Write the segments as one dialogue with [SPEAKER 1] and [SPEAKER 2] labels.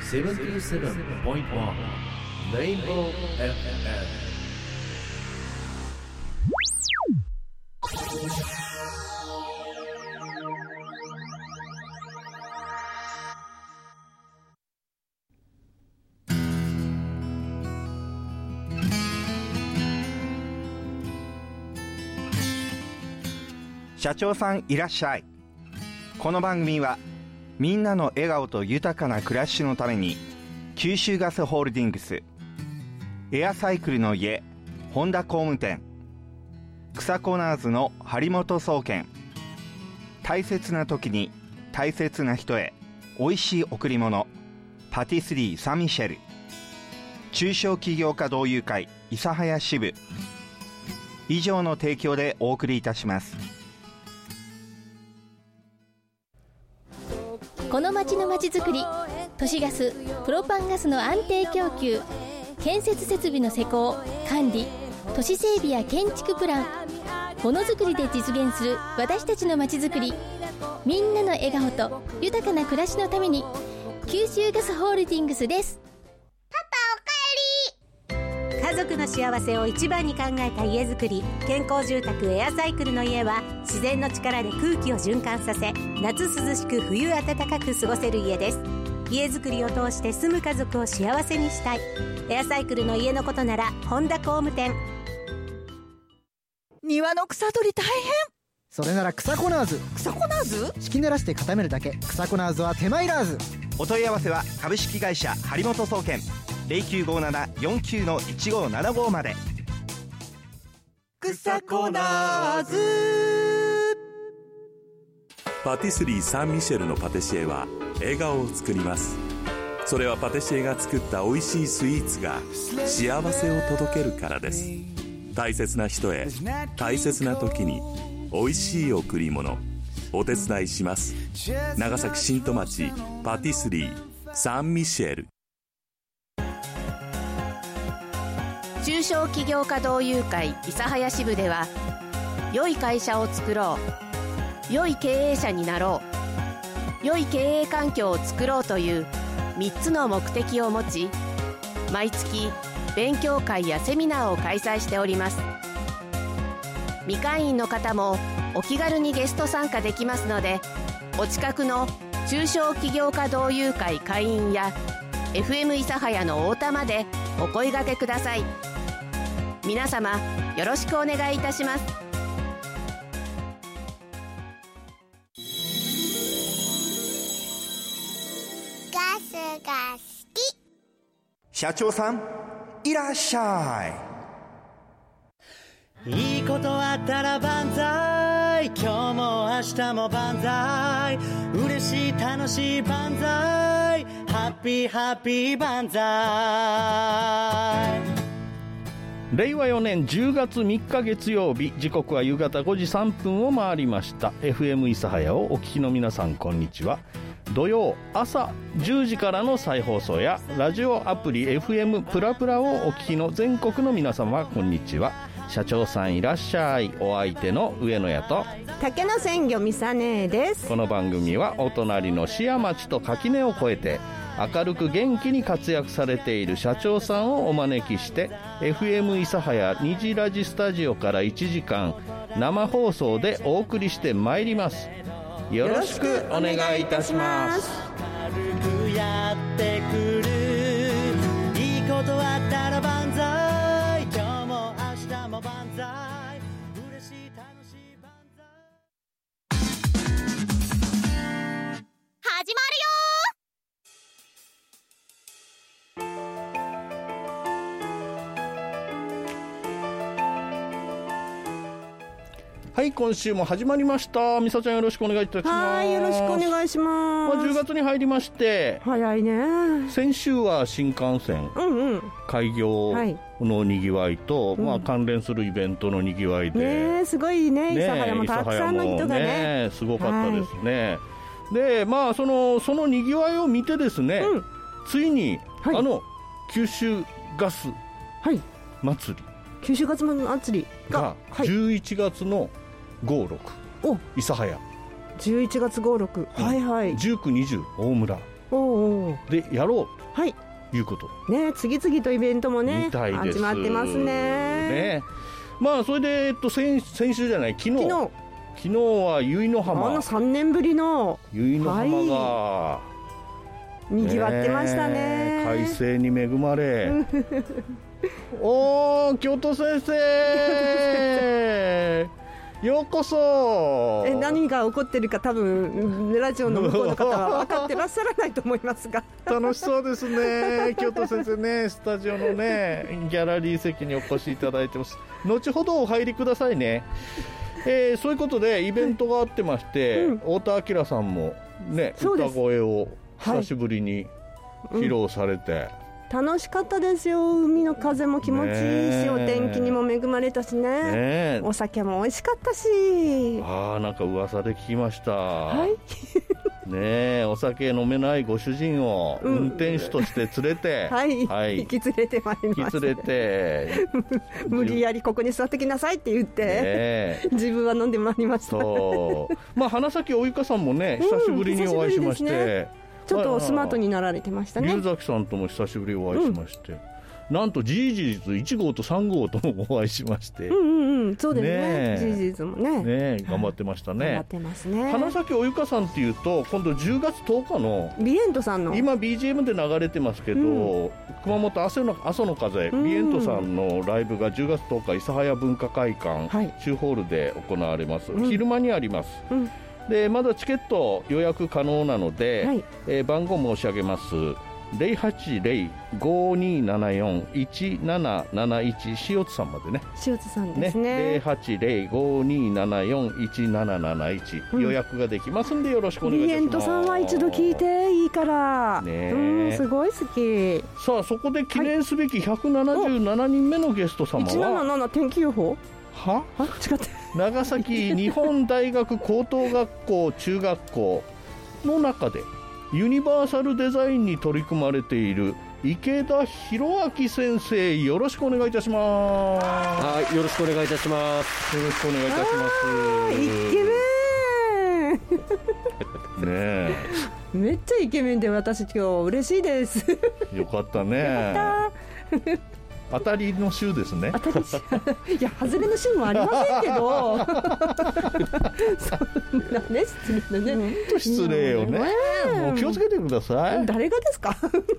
[SPEAKER 1] 77.1 Rainbow FM。
[SPEAKER 2] 社長さんいらっしゃい。この番組はみんなの笑顔と豊かな暮らしのために九州ガスホールディングス、エアサイクルの家本田工務店、草コナーズの張本総研、大切な時に大切な人へおいしい贈り物パティスリーサンミシェル、中小企業家同友会諫早支部以上の提供でお送りいたします。
[SPEAKER 3] この町のまちづくり、都市ガス、プロパンガスの安定供給、建設設備の施工、管理、都市整備や建築プラン、ものづくりで実現する私たちのまちづくり、みんなの笑顔と豊かな暮らしのために九州ガスホールディングスです。
[SPEAKER 4] 家族の幸せを一番に考えた家づくり、健康住宅エアサイクルの家は自然の力で空気を循環させ、夏涼しく冬暖かく過ごせる家です。家づくりを通して住む家族を幸せにしたい。エアサイクルの家のことなら本田工務店。
[SPEAKER 5] 庭の草取り大変。
[SPEAKER 6] それなら草コナーズ。
[SPEAKER 5] 草コナーズ？
[SPEAKER 6] 敷き濡らして固めるだけ。草コナーズは手間いらず。
[SPEAKER 2] お問い合わせは株式会社張本総研 0957-49-1575 まで。
[SPEAKER 5] 草コナーズ。
[SPEAKER 7] パティスリーサンミシェルのパティシエは笑顔を作ります。それはパティシエが作った美味しいスイーツが幸せを届けるからです。大切な人へ大切な時に美味しい贈り物、お手伝いします。長崎新戸町パティスリーサンミシェル。
[SPEAKER 4] 中小企業家同友会諫早支部では、良い会社を作ろう、良い経営者になろう、良い経営環境を作ろうという3つの目的を持ち、毎月勉強会やセミナーを開催しております。未会員の方もお気軽にゲスト参加できますので、お近くの中小企業家同友会会員や FM 諫早の太田までお声掛けください。皆様よろしくお願いいたします。
[SPEAKER 8] ガスが好き。
[SPEAKER 2] 社長さんいらっしゃ
[SPEAKER 9] い。いいことあったら万歳、今日も明日も万歳、嬉しい楽しい万歳、ハッピーハッピー万歳。
[SPEAKER 10] 令和4年10月3日月曜日、時刻は夕方5時3分を回りました。 FM 諫早をお聞きの皆さん、こんにちは。土曜朝10時からの再放送やラジオアプリ FM プラプラをお聞きの全国の皆様、こんにちは。社長さんいらっしゃい。お相手の上野屋と
[SPEAKER 4] 竹野鮮魚みさねです。
[SPEAKER 10] この番組はお隣の市谷町と垣根を越えて明るく元気に活躍されている社長さんをお招きして FM 諫早虹ラジスタジオから1時間生放送でお送りしてまいります。よろしくお願いいたします。
[SPEAKER 9] 軽くやってくる、いいことあったら万歳、今日も明日も万歳、嬉しい楽しい万歳。
[SPEAKER 8] 始まるよ。
[SPEAKER 10] はい、今週も始まりました。みさちゃんよろしくお願いいたします。
[SPEAKER 4] はい、よろしくお願いします。
[SPEAKER 10] 10月に入りまして、
[SPEAKER 4] 早いね。
[SPEAKER 10] 先週は新幹線、開業のにぎわいと、関連するイベントのにぎわいで、
[SPEAKER 4] すごいね、諫早もたくさんの人がね、
[SPEAKER 10] すごかったですね。で、そのにぎわいを見てですね、ついに、九州ガス祭り、
[SPEAKER 4] 九州ガス祭り
[SPEAKER 10] が11月の5、6、諫早、
[SPEAKER 4] 11月5、6、はいはい、
[SPEAKER 10] 19、20大村、 でやろう
[SPEAKER 11] はい、
[SPEAKER 10] ということ
[SPEAKER 11] ね、次々とイベントもね
[SPEAKER 10] みたいです
[SPEAKER 11] 始まってますね。
[SPEAKER 10] まあそれで、先週じゃない昨日は由比の浜、
[SPEAKER 11] 3年ぶりの
[SPEAKER 10] 由比の浜が、
[SPEAKER 11] にぎわってましたね。
[SPEAKER 10] 快晴に恵まれおー、京都先生ようこそ。
[SPEAKER 11] 何が起こってるか多分ラジオの向こうの方は分かってらっしゃらないと思いますが
[SPEAKER 10] 楽しそうですね京都先生ね、スタジオのねギャラリー席にお越しいただいてます。後ほどお入りくださいね。そういうことでイベントがあってまして、太田明さんもね歌声を久しぶりに披露されて、
[SPEAKER 11] 楽しかったですよ。海の風も気持ちいいし、お天気にも恵まれたし ね、お酒も美味しかったし。
[SPEAKER 10] なんか噂で聞きました、ね、お酒飲めないご主人を運転手として連れて、
[SPEAKER 11] 引き連れてまいりました。無理やりここに座ってきなさいって言って、自分は飲んでまいりました。
[SPEAKER 10] 花咲おゆかさんもね久しぶりにお会いしまして、
[SPEAKER 11] ちょっとスマートになられてましたね。
[SPEAKER 10] 龍崎さんとも久しぶりにお会いしまして、なんとジージーズ1号と3号ともお会いしまして、
[SPEAKER 11] そうですね、ジージーズもね
[SPEAKER 10] 頑張ってましたね。
[SPEAKER 11] 頑張ってますね。
[SPEAKER 10] 花咲おゆかさんっていうと今度10月10日の
[SPEAKER 11] ビエントさんの
[SPEAKER 10] 今 BGM で流れてますけど、熊本阿蘇の風、ビエントさんのライブが10月10日諫早文化会館、中ホールで行われます。昼間にあります。でまだチケット予約可能なので、番号申し上げます。 080-5274-1771 塩津さんまでね。
[SPEAKER 11] 塩津さんですね。
[SPEAKER 10] 080-5274-1771、予約ができますんでよろしくお願いいたします。
[SPEAKER 11] ビエントさんは一度聞いていいから、すごい好き。
[SPEAKER 10] さあそこで記念すべき177人目のゲスト様は、
[SPEAKER 11] 177天気予報違って
[SPEAKER 10] 長崎日本大学高等学校中学校の中でユニバーサルデザインに取り組まれている池田博明先生、よろしくお願いいたします。
[SPEAKER 12] よろしくお願いいたします。
[SPEAKER 10] よろしくお願いいたします。
[SPEAKER 11] イケメンめっちゃイケメンで、私今日嬉しいです。
[SPEAKER 10] よかったね。当たりの週ですね。
[SPEAKER 11] いや外れの週もありませんけどそんなね、失礼だね。
[SPEAKER 10] 失礼よね。もう気をつけてください。
[SPEAKER 11] 誰がですか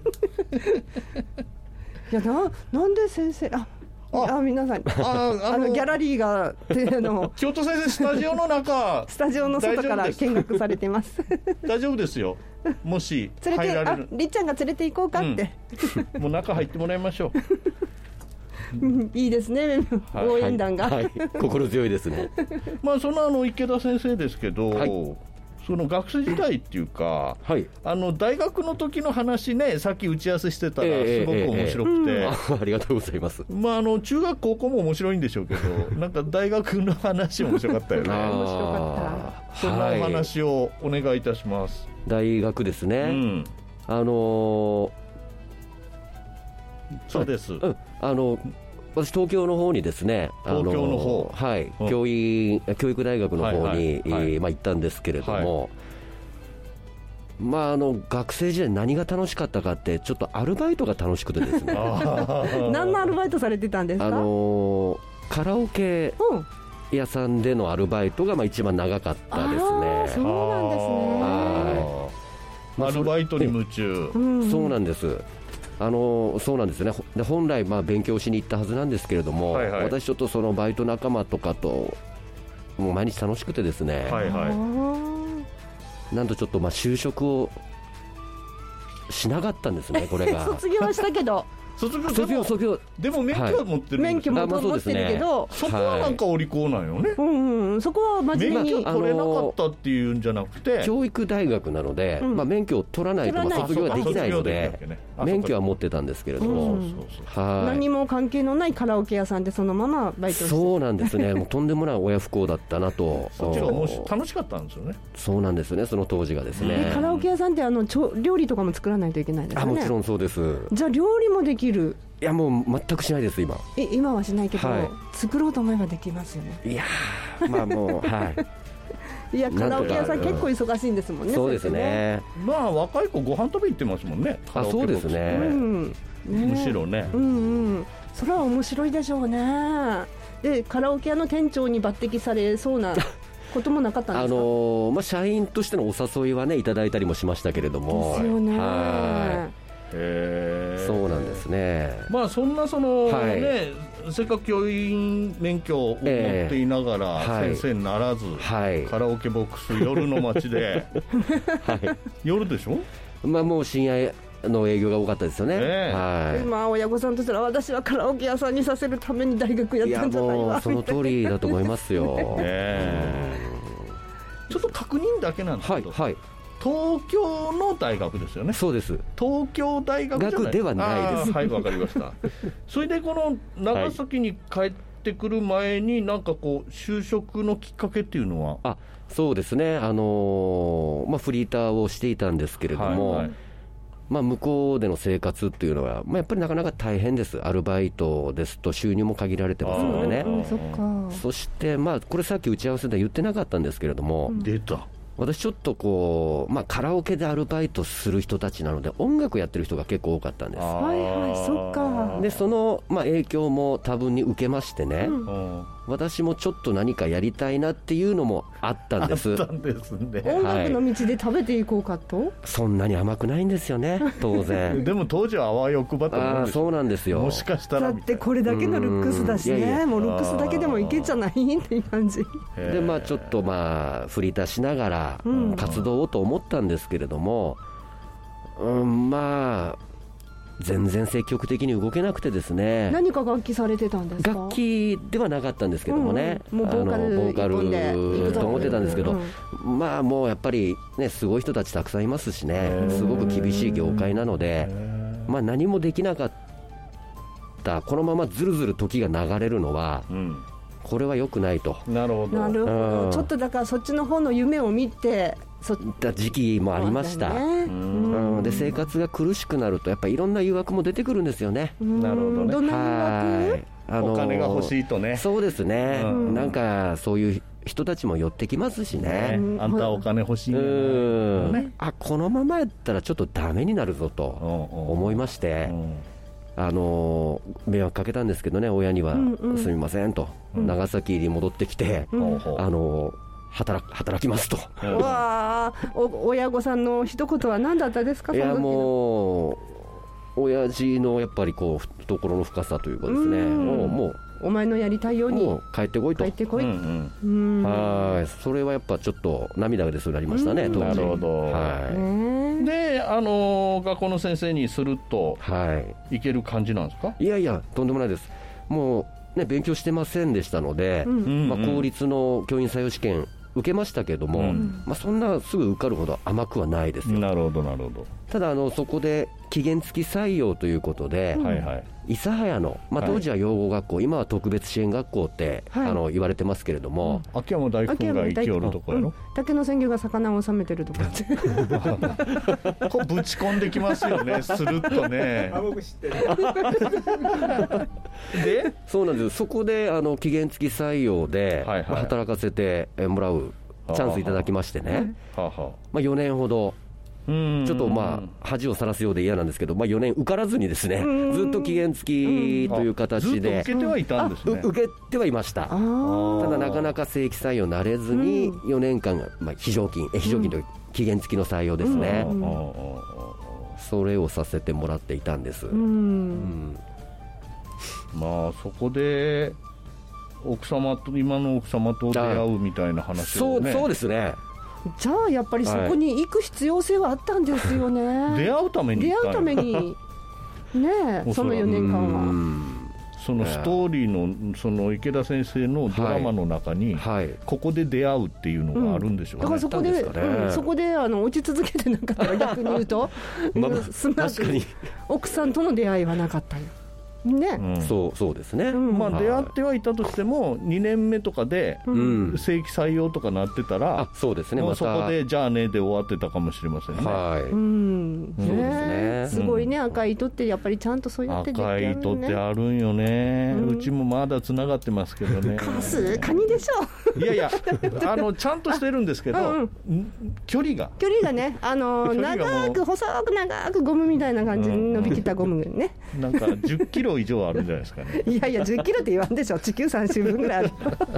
[SPEAKER 11] いやなんで先生皆さんギャラリーが
[SPEAKER 10] 京都先生スタジオの中
[SPEAKER 11] スタジオの外から見学されてます。
[SPEAKER 10] 大丈夫ですよ。もし入られる、
[SPEAKER 11] りっちゃんが連れて行こうかって、
[SPEAKER 10] もう中入ってもらいましょう。
[SPEAKER 11] いいですね、応援団が、
[SPEAKER 12] 心強いですね。
[SPEAKER 10] その池田先生ですけど、その学生時代っていうか、大学の時の話ね、さっき打ち合わせしてたらすごく面白くて、
[SPEAKER 12] ありがとうございます。
[SPEAKER 10] 中学高校も面白いんでしょうけど、なんか大学の話面白かったよね。
[SPEAKER 11] 面白かった。
[SPEAKER 10] そんなお話をお願いいたします。
[SPEAKER 12] 大学ですね、
[SPEAKER 10] そうです、
[SPEAKER 12] 私東京の方にですね、
[SPEAKER 10] 東京の方、
[SPEAKER 12] 教育大学の方に行ったんですけれども、学生時代何が楽しかったかって、ちょっとアルバイトが楽しくてですね
[SPEAKER 11] 何のアルバイトされてたんですか？
[SPEAKER 12] カラオケ屋さんでのアルバイトが一番長かったですね。
[SPEAKER 11] そうなんですね。
[SPEAKER 10] アルバイトに夢中。
[SPEAKER 12] そうなんです。そうなんですね。で本来勉強しに行ったはずなんですけれども、私ちょっとそのバイト仲間とかともう毎日楽しくてですね、なんとちょっと就職をしなかったんですね、これが。
[SPEAKER 11] 卒業はしたけど
[SPEAKER 12] 卒業
[SPEAKER 10] でも免許は持ってるんですよ。
[SPEAKER 11] 免許も持ってるけど、
[SPEAKER 10] そこはなんかお利口なんよね。
[SPEAKER 11] そこは真面目に
[SPEAKER 10] 免許取れなかったっていうんじゃなくて、
[SPEAKER 12] 教育大学なので、免許を取らないと卒業ができないので、免許は持ってたんですけれども、
[SPEAKER 11] 何も関係のないカラオケ屋さんでそのままバイトして。
[SPEAKER 12] そうなんですね。もうとんでもない親不孝だったなと。
[SPEAKER 10] そっちが楽しかったんですよね。
[SPEAKER 12] そうなんですね、その当時がですね。
[SPEAKER 11] カラオケ屋さんって料理とかも作らないといけないですよね。
[SPEAKER 12] もちろんそうです。
[SPEAKER 11] じゃあ料理もできる？
[SPEAKER 12] いやもう全くしないです今。
[SPEAKER 11] 今はしないけど、作ろうと思えばできますよね。
[SPEAKER 12] いやもう
[SPEAKER 11] いやカラオケ屋さん結構忙しいんですもんね。
[SPEAKER 12] そうですね。
[SPEAKER 10] まあ若い子ご飯食べ行ってますもんね。
[SPEAKER 12] そうですね、
[SPEAKER 10] むしろね、
[SPEAKER 11] それは面白いでしょうね。でカラオケ屋の店長に抜擢されそうなこともなかったんですか？
[SPEAKER 12] 社員としてのお誘いはねいただいたりもしましたけれども。
[SPEAKER 11] ですよね。
[SPEAKER 12] そうなんですね。
[SPEAKER 10] まあそんなね、せっかく教員免許を持っていながら先生にならず、カラオケボックス夜の街で、夜でしょ？
[SPEAKER 12] まあもう深夜の営業が多かったですよね。
[SPEAKER 11] まあ親御さんとしたら私はカラオケ屋さんにさせるために大学やったんじゃないわ。
[SPEAKER 12] いやもうその通りだと思いますよ。
[SPEAKER 10] ちょっと確認だけなんですけど、東京の大学ですよね。
[SPEAKER 12] そうです。
[SPEAKER 10] 東京大学じゃない
[SPEAKER 12] 学ではないです。
[SPEAKER 10] はい、わかりましたそれでこの長崎に帰ってくる前になんかこう就職のきっかけっていうのは？
[SPEAKER 12] そうですね、フリーターをしていたんですけれども、向こうでの生活っていうのは、やっぱりなかなか大変です。アルバイトですと収入も限られてますのでね。そしてこれさっき打ち合わせで言ってなかったんですけれども、
[SPEAKER 10] 出た。
[SPEAKER 12] 私ちょっとこう、カラオケでアルバイトする人たちなので音楽やってる人が結構多かったんです。
[SPEAKER 11] そっか。
[SPEAKER 12] でその、影響も多分に受けましてね、私もちょっと何かやりたいなっていうのもあったんです。
[SPEAKER 10] あったんですね。
[SPEAKER 11] 音楽の道で食べていこうかと、
[SPEAKER 12] そんなに甘くないんですよね当然
[SPEAKER 10] でも当時はあわよくばと思うんですよ。
[SPEAKER 12] そうなんですよ。
[SPEAKER 10] もしかしたら
[SPEAKER 11] だってこれだけのルックスだしね、もうルックスだけでもいけちゃないっていう感じ
[SPEAKER 12] で、ちょっとフリーターしながら活動をと思ったんですけれども、全然積極的に動けなくてですね。
[SPEAKER 11] 何か楽器されてたんですか？
[SPEAKER 12] 楽器ではなかったんですけどもね、
[SPEAKER 11] もうボーカル
[SPEAKER 12] と思ってたんですけど、もうやっぱりねすごい人たちたくさんいますしね、すごく厳しい業界なので、何もできなかった、このままずるずる時が流れるのは、これは良くないと。
[SPEAKER 10] なるほど、
[SPEAKER 11] ちょっとだからそっちの方の夢を見て
[SPEAKER 12] た時期もありました。で生活が苦しくなるとやっぱりいろんな誘惑も出てくるんですよね。
[SPEAKER 10] なるほどね。
[SPEAKER 11] どんな誘惑？
[SPEAKER 10] お金が欲しいとね。
[SPEAKER 12] そうですね、なんかそういう人たちも寄ってきますしね。
[SPEAKER 10] あんたお金欲しいんだね。
[SPEAKER 12] このままやったらちょっとダメになるぞと思いまして、迷惑かけたんですけどね、親には、すみませんと、長崎に戻ってきて、働きますと。
[SPEAKER 11] 親御さんの一言は何だったですか？
[SPEAKER 12] いやもう親父のやっぱりこう懐の深さというかですね、もう
[SPEAKER 11] お前のやりたいように
[SPEAKER 12] もう帰ってこいと。
[SPEAKER 11] 帰ってこい。
[SPEAKER 12] それはやっぱちょっと涙が出そうになりましたね、当時。
[SPEAKER 10] なるほど。で学校の先生にすると、いける感じなんですか？
[SPEAKER 12] いやいやとんでもないです。もうね勉強してませんでしたので、公立の教員採用試験受けましたけども、そんなすぐ受かるほど甘くはないですよ。
[SPEAKER 10] なるほどなるほど。
[SPEAKER 12] ただそこで期限付き採用ということで、諫早の、当時は養護学校、今は特別支援学校って、言われてますけれども、
[SPEAKER 10] 秋山大君が生きおるとこやろ。
[SPEAKER 11] 竹の鮮魚が魚を収めてるとこ
[SPEAKER 10] こうぶち込んできますよね、スルッとね。
[SPEAKER 5] 僕知ってる
[SPEAKER 12] でそうなんです。そこで期限付き採用で、働かせてもらうチャンスいただきましてね、4年ほどちょっと恥をさらすようで嫌なんですけど、4年受からずにですね、ずっと期限付きという形で
[SPEAKER 10] ずっと受けてはいたんですね。
[SPEAKER 12] 受けてはいました。ただなかなか正規採用なれずに4年間非常勤という期限付きの採用ですね、それをさせてもらっていたんです。
[SPEAKER 10] そこで今の奥様と出会うみたいな話をね。
[SPEAKER 12] そうですね。
[SPEAKER 11] じゃあやっぱりそこに行く必要性はあったんですよね。
[SPEAKER 10] 出会うために
[SPEAKER 11] ねその4年間は
[SPEAKER 10] そのストーリーのその池田先生のドラマの中に、ここで出会うっていうのがあるんでしょうね。
[SPEAKER 11] だからそこで落ち続けてなかったら逆に言うとスマートに奥さんとの出会いはなかったよ。 ね、
[SPEAKER 12] そうですね、
[SPEAKER 10] まあ、出会ってはいたとしても2年目とかで正規採用とかなってたら、
[SPEAKER 12] そうですね、
[SPEAKER 10] まあ、そこでじゃあねで終わってたかもしれませんね。
[SPEAKER 12] そうですね、
[SPEAKER 11] すごいね、赤い糸ってやっぱりちゃんとそうやってでき
[SPEAKER 10] 赤い糸ってあるんよね、うちもまだつながってますけどね。
[SPEAKER 11] カニでしょ。
[SPEAKER 10] いやいやちゃんとしてるんですけど、距離が
[SPEAKER 11] ね、長く細く長くゴムみたいな感じに伸びきったゴムね
[SPEAKER 10] なんか10キロ以上あるんじゃないですかね。
[SPEAKER 11] いやいや10キロって言わんでしょ、地球3周分ぐらいある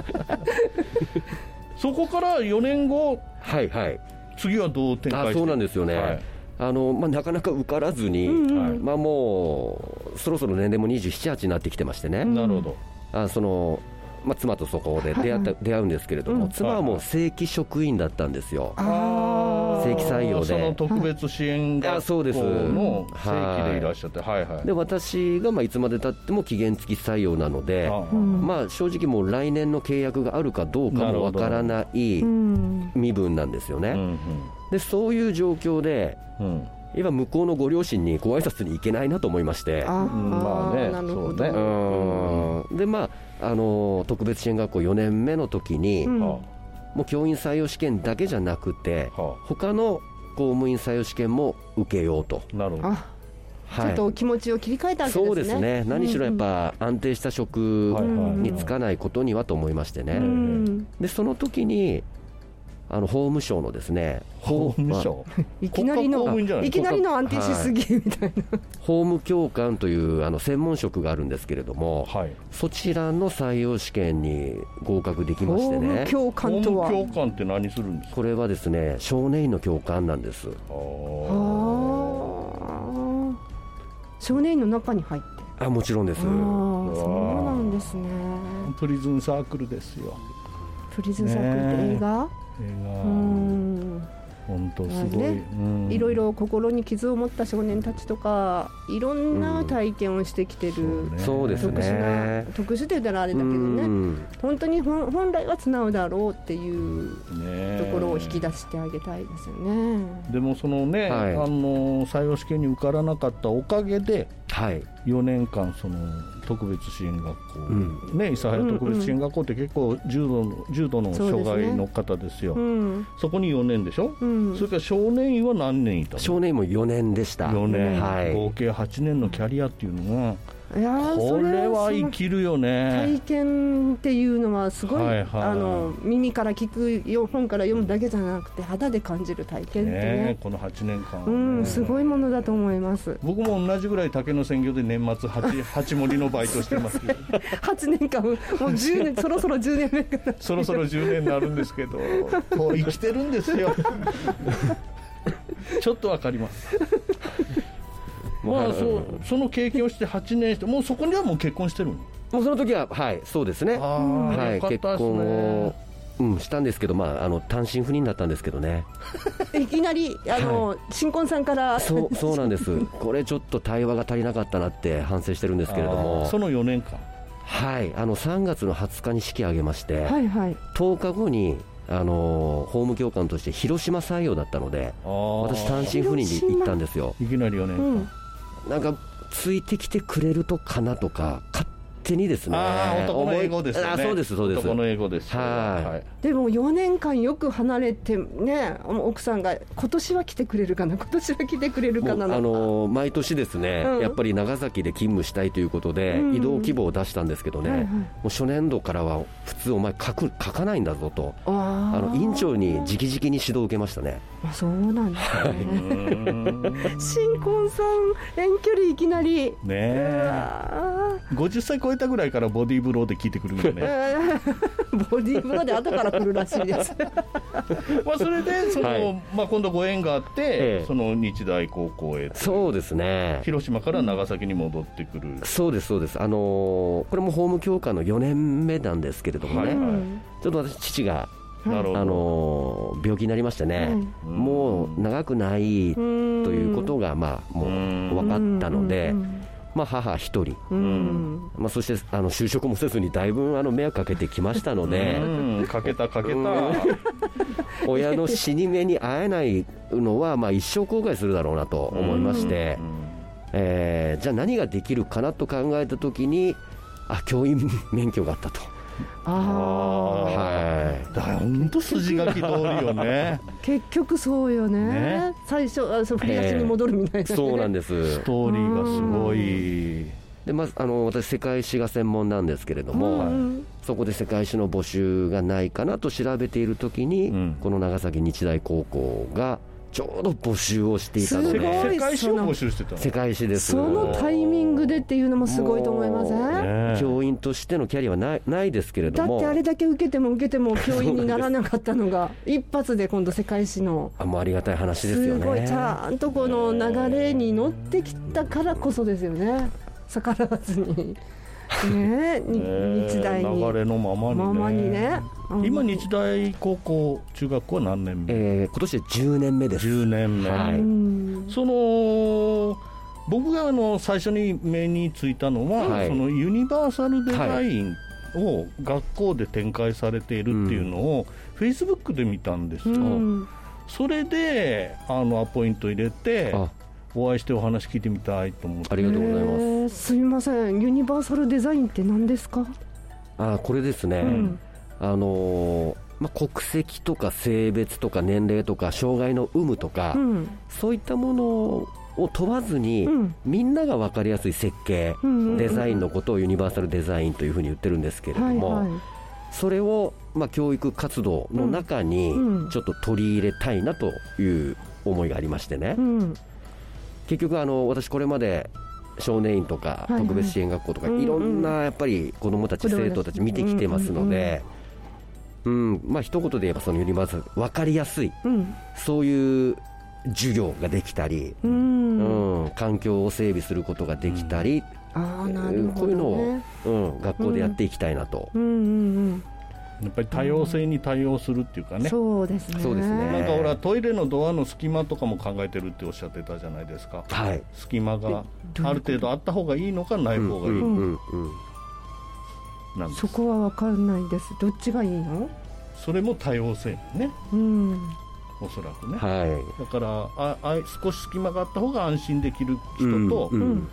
[SPEAKER 10] そこから4年後、次はどう展開して。
[SPEAKER 12] そうなんですよね、なかなか受からずに、もうそろそろ年齢も27、8になってきてましてね。
[SPEAKER 10] なるほど。
[SPEAKER 12] 妻とそこで出会うんですけれども、妻はもう正規職員だったんですよ。正規採用で、
[SPEAKER 10] その特別支援学校の正規でいらっしゃって、
[SPEAKER 12] で私がいつまでたっても期限付き採用なので、正直もう来年の契約があるかどうかもわからない身分なんですよね。でそういう状況で、今向こうのご両親にご挨拶に行けないなと思いまして、で特別支援学校4年目の時に、もう教員採用試験だけじゃなくて、他の公務員採用試験も受けようと。
[SPEAKER 10] なるほど。
[SPEAKER 11] ちょっと気持ちを切り替えたわけですね。
[SPEAKER 12] そうですね、何しろやっぱ安定した職に就かないことにはと思いましてね。でその時に法務省のですね、
[SPEAKER 10] 法務省
[SPEAKER 11] いきなりの安定しすぎみたいな、
[SPEAKER 12] 法務教官という専門職があるんですけれども、そちらの採用試験に合格できましてね。
[SPEAKER 11] 法務教官とは、
[SPEAKER 10] 法務教官って何するんですか。
[SPEAKER 12] これはですね、少年院の教官なんです。
[SPEAKER 11] 少年院の中に入って。
[SPEAKER 12] もちろんです。
[SPEAKER 11] そうなんですね。
[SPEAKER 10] プリズンサークルですよ。
[SPEAKER 11] プリズンサークルって映画
[SPEAKER 10] 本当すごい、
[SPEAKER 11] いろいろ心に傷を持った少年たちとかいろんな体験をしてきてる、
[SPEAKER 12] そうですね、
[SPEAKER 11] 特殊と言ったらあれだけどね、本当に本来は綱うだろうっていうところを引き出してあげたいですよね。
[SPEAKER 10] でもそのね、採用試験に受からなかったおかげで、4年間その特別支援学校、諫早特別支援学校って結構重度の障害の方ですよ。そこに4年でしょ。それから少年院は何年いたの。
[SPEAKER 12] 少年院も4年でした。
[SPEAKER 10] 4年、合計8年のキャリアっていうのが、これは生きるよね。
[SPEAKER 11] 体験っていうのはすごい、耳から聞く本から読むだけじゃなくて肌で感じる体験ってね、
[SPEAKER 10] この8年間、
[SPEAKER 11] すごいものだと思います。
[SPEAKER 10] 僕も同じぐらい竹の専業で年末八盛りのバイトしてますけど
[SPEAKER 11] 8年間もう10年そろそろ10年目かな
[SPEAKER 10] そろそろ10年になるんですけどこう生きてるんですよちょっとわかりますその経験をして8年して、もうそこにはもう結婚してるの。
[SPEAKER 12] もうその時はそうですね、結婚をしたんですけど、単身赴任だったんですけどね
[SPEAKER 11] いきなり新婚さんから
[SPEAKER 12] そうなんです。これちょっと対話が足りなかったなって反省してるんですけれども、
[SPEAKER 10] その4年間
[SPEAKER 12] 3月の20日に式を挙げまして、10日後に法務教官として広島採用だったので、私単身赴任に行ったんですよ。
[SPEAKER 10] いきなり4年間、
[SPEAKER 12] なんかついてきてくれるとかなとか勝手にですね。
[SPEAKER 10] 男の英語ですよね。
[SPEAKER 12] そうです。
[SPEAKER 10] 男の英語です。
[SPEAKER 11] でも4年間よく離れてね、奥さんが今年は来てくれるかな、今年は来てくれるかな、
[SPEAKER 12] 毎年ですね、やっぱり長崎で勤務したいということで、移動希望を出したんですけどね、もう初年度からは普通お前書かないんだぞと、院長に直々に指導を受けましたね。
[SPEAKER 11] そうなんですね新婚さん遠距離いきなり
[SPEAKER 10] 50歳超えたぐらいからボディーブローで聞いてくるんだよね
[SPEAKER 11] ボディーブローで後から来るらしいです
[SPEAKER 10] それで今度ご縁があって、その日大高校へ。
[SPEAKER 12] そうですね、
[SPEAKER 10] 広島から長崎に戻ってくる。
[SPEAKER 12] そうです。これも法務教官の4年目なんですけれどもね、ちょっと私父が病気になりましてね、もう長くないということがもう分かったので、母一人、そして就職もせずにだいぶ迷惑かけてきましたので、
[SPEAKER 10] かけた
[SPEAKER 12] 親の死に目に会えないのは一生後悔するだろうなと思いまして、 じゃあ何ができるかなと考えたときに、教員免許があったと。
[SPEAKER 10] はい、だから本当筋書き通りよね
[SPEAKER 11] 結局そうよ ね最初振り出しに戻るみたいな、ね
[SPEAKER 12] そうなんです。
[SPEAKER 10] ストーリーがすごい
[SPEAKER 12] で、まず私世界史が専門なんですけれども、そこで世界史の募集がないかなと調べているときに、この長崎日大高校がちょうど募集をしていたので、
[SPEAKER 10] 世界史を募集してたの。
[SPEAKER 12] 世界史です。
[SPEAKER 11] そのタイミングでっていうのもすごいと思いません？
[SPEAKER 12] 教員としてのキャリアはないですけれども、
[SPEAKER 11] だってあれだけ受けても教員にならなかったのが一発で今度世界史の
[SPEAKER 12] もうありがたい話ですよね。
[SPEAKER 11] すごいちゃんとこの流れに乗ってきたからこそですよね、逆らわずに日大に
[SPEAKER 10] 流れのままにね、今日大高校中学校は何年目？
[SPEAKER 12] 今年で10年目です。
[SPEAKER 10] 10年目、はい、その僕が最初に目についたのは、はい、そのユニバーサルデザインを学校で展開されているっていうのを、フェイスブックで見たんですよ、それでアポイント入れてお会いしてお話聞いてみたいと思って。
[SPEAKER 12] ありがとうございます。
[SPEAKER 11] すみません、ユニバーサルデザインって何ですか？
[SPEAKER 12] これですね、国籍とか性別とか年齢とか障害の有無とか、そういったものを問わずに、みんなが分かりやすい設計、デザインのことをユニバーサルデザインというふうに言ってるんですけれども、それを、教育活動の中にちょっと取り入れたいなという思いがありましてね、結局私これまで少年院とか特別支援学校とか、いろんなやっぱり子どもたち、生徒たち見てきてますので、一言で言えばそのユニバーサル分かりやすい、そういう授業ができたり、環境を整備することができたり、こういうのを、学校でやっていきたいなと。
[SPEAKER 10] やっぱり多様性に対応するっていうかね、
[SPEAKER 11] そうですね。
[SPEAKER 10] なんかほらトイレのドアの隙間とかも考えてるっておっしゃってたじゃないですか、隙間がある程度あった方がいいのかない方がいいのか、
[SPEAKER 11] そこは分かんないです。どっちがいいの？
[SPEAKER 10] それも多様性ね、おそらくね、だから少し隙間があった方が安心できる人と、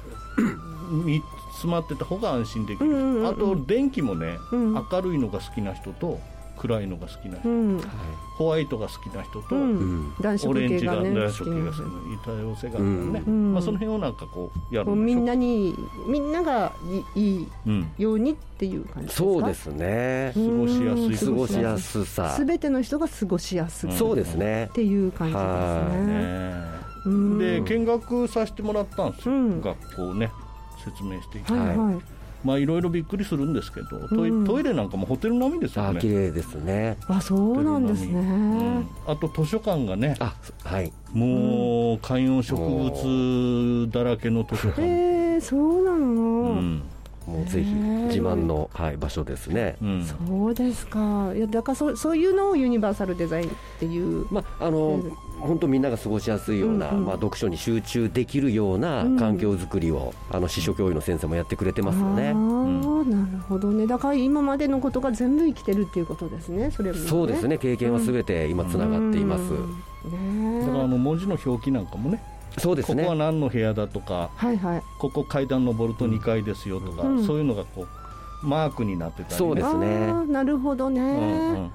[SPEAKER 10] 詰まってた方が安心できる、あと電気もね、明るいのが好きな人と暗いのが好きな人、ホワイトが好きな人と、オレンジが暖色系が好きな多様性があるからね、その辺をなんかこうやるんでしょ。
[SPEAKER 11] みんながいいようにっていう感じですか？
[SPEAKER 12] そうですね。
[SPEAKER 10] 過ごしやすい、
[SPEAKER 12] 過ごしやすさ、
[SPEAKER 11] すべての人が過ごしやすい、
[SPEAKER 12] そうですね
[SPEAKER 11] っていう感じです
[SPEAKER 10] ね。で見学させてもらったんですよ、学校ね、説明していて、いろいろびっくりするんですけど、トイレなんかもホテル並みですよね。
[SPEAKER 12] 綺麗ですね。
[SPEAKER 11] そうなんですね。
[SPEAKER 10] あと図書館がね、もう観葉植物だらけの図書館。
[SPEAKER 11] そうなの。
[SPEAKER 12] もうぜひ自慢の、場所ですね。
[SPEAKER 11] そうですか。いやだからそういうのをユニバーサルデザインっていう、
[SPEAKER 12] 本当みんなが過ごしやすいような、読書に集中できるような環境づくりを、司書教諭の先生もやってくれてますよね。
[SPEAKER 11] なるほどね。だから今までのことが全部生きてるっていうことですね。それもね。
[SPEAKER 12] そうですね。経験はすべて今つながっています。
[SPEAKER 10] だから文字の表記なんかもね、
[SPEAKER 12] そうですね、
[SPEAKER 10] ここは何の部屋だとか、ここ階段登ると2階ですよとか、そういうのがこうマークになってたり、
[SPEAKER 12] そうですね。
[SPEAKER 11] なるほどね。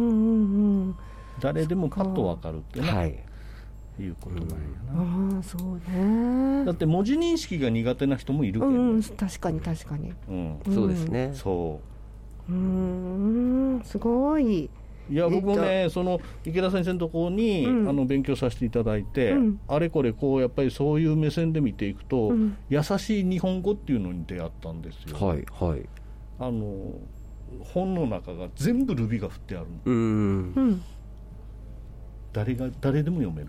[SPEAKER 10] 誰でもパッと分かるってね、いうことなんやな。
[SPEAKER 11] そうね。
[SPEAKER 10] だって文字認識が苦手な人もいるけど、
[SPEAKER 11] 確かに、
[SPEAKER 12] そうですね。
[SPEAKER 11] すごい。
[SPEAKER 10] いや僕もね、その池田先生のところに、勉強させていただいて、あれこれこうやっぱりそういう目線で見ていくと、優しい日本語っていうのに出会ったんですよ。本の中が全部ルビが振ってある、誰でも読める、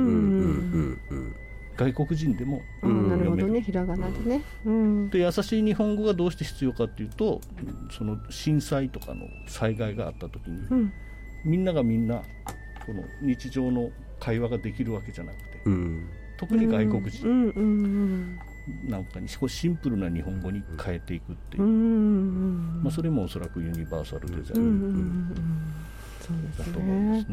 [SPEAKER 10] 外国人でも読める。
[SPEAKER 11] なるほどね、ひらがなでね。
[SPEAKER 10] で優しい日本語がどうして必要かっていうと、その震災とかの災害があった時に、みんなこの日常の会話ができるわけじゃなくて、特に外国人なんかに少しシンプルな日本語に変えていくっていう、それもおそらくユニバーサルデザインだと思いますね。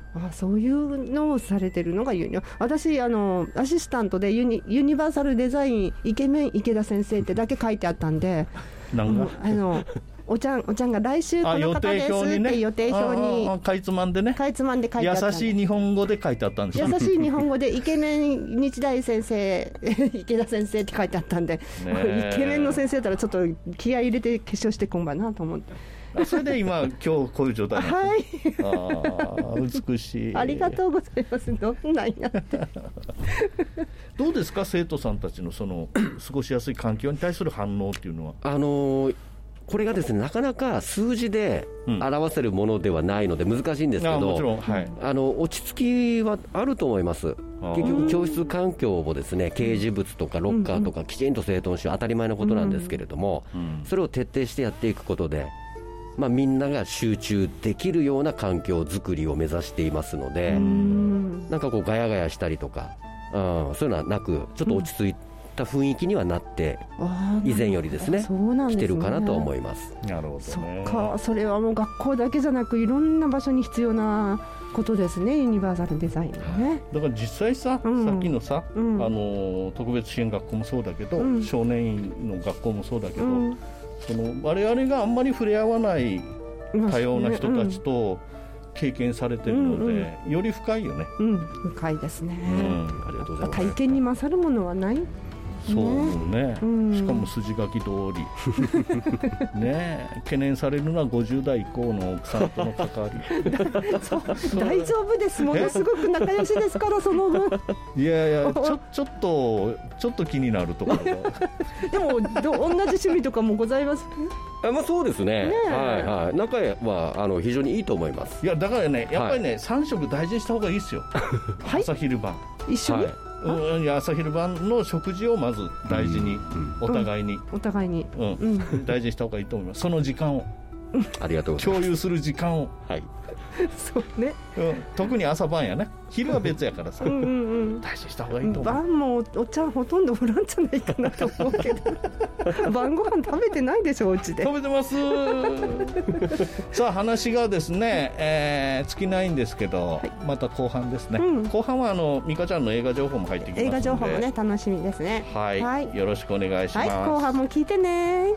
[SPEAKER 11] そういうのをされてるのが私アシスタントでユニバーサルデザインイケメン池田先生ってだけ書いてあったんで、おちゃんが来週この方ですって予定表に
[SPEAKER 10] かいつまんでね、
[SPEAKER 11] 書いてあった。
[SPEAKER 10] 優しい日本語で書いてあったんですよ。
[SPEAKER 11] 優しい日本語でイケメン日大先生池田先生って書いてあったんで、イケメンの先生だったらちょっと気合い入れて化粧してこんばなと思って。
[SPEAKER 10] それで今こういう状態なんです
[SPEAKER 11] はい、
[SPEAKER 10] 美しい。
[SPEAKER 11] ありがとうございます。どんなんやって
[SPEAKER 10] どうですか、生徒さんたちのその過ごしやすい環境に対する反応っていうのは。
[SPEAKER 12] これがですね、なかなか数字で表せるものではないので難しいんですけど、
[SPEAKER 10] もちろん、はい、
[SPEAKER 12] 落ち着きはあると思います。結局教室環境もですね、掲示物とかロッカーとかきちんと整頓し当たり前のことなんですけれども、それを徹底してやっていくことで、みんなが集中できるような環境づくりを目指していますので、なんかこうガヤガヤしたりとか、そういうのはなく、ちょっと落ち着いた雰囲気にはなって以前よりですね、来てるかなと思います。
[SPEAKER 10] なるほどね。
[SPEAKER 11] そっか、それはもう学校だけじゃなくいろんな場所に必要なことですね、ユニバーサルデザインはね。
[SPEAKER 10] だから実際さ、さっきのさ、特別支援学校もそうだけど、少年院の学校もそうだけど、その我々があんまり触れ合わない多様な人たちと経験されてるので、より深いよね。
[SPEAKER 11] 深いですね。
[SPEAKER 12] ありがとうございます。
[SPEAKER 11] 体験に勝るものはない。
[SPEAKER 10] そうね、しかも筋書き通りね。懸念されるのは50代以降の奥さんとの関わり
[SPEAKER 11] そう大丈夫です、ものすごく仲良しですからその分。
[SPEAKER 10] いやちょっと気になるところ
[SPEAKER 11] でも同じ趣味とかもございます。
[SPEAKER 12] そうですね、はいはい、仲は非常にいいと思います。
[SPEAKER 10] いやだからね、やっぱりね、3食大事にした方がいいですよ朝昼晩
[SPEAKER 11] 一緒に、
[SPEAKER 10] 朝昼晩の食事をまず大事に、お互いに大事にした方がいいと思います。その時間を
[SPEAKER 12] ありがとうございます。
[SPEAKER 10] 共有する時間を、
[SPEAKER 12] はい、
[SPEAKER 11] そうね、
[SPEAKER 10] 特に朝晩やね。昼は別やからさ、大事にした方がいいと思う。
[SPEAKER 11] 晩もお茶ほとんどおらんじゃないかなと思うけど晩ご飯食べてないでしょ、お家で。
[SPEAKER 10] 食べてますさあ話がですね、尽きないんですけど、また後半ですね、後半は美香ちゃんの映画情報も入ってきますので、
[SPEAKER 11] 映画情報もね楽しみですね。
[SPEAKER 10] はい、よろしくお願いします。
[SPEAKER 11] 後半も聞いてね。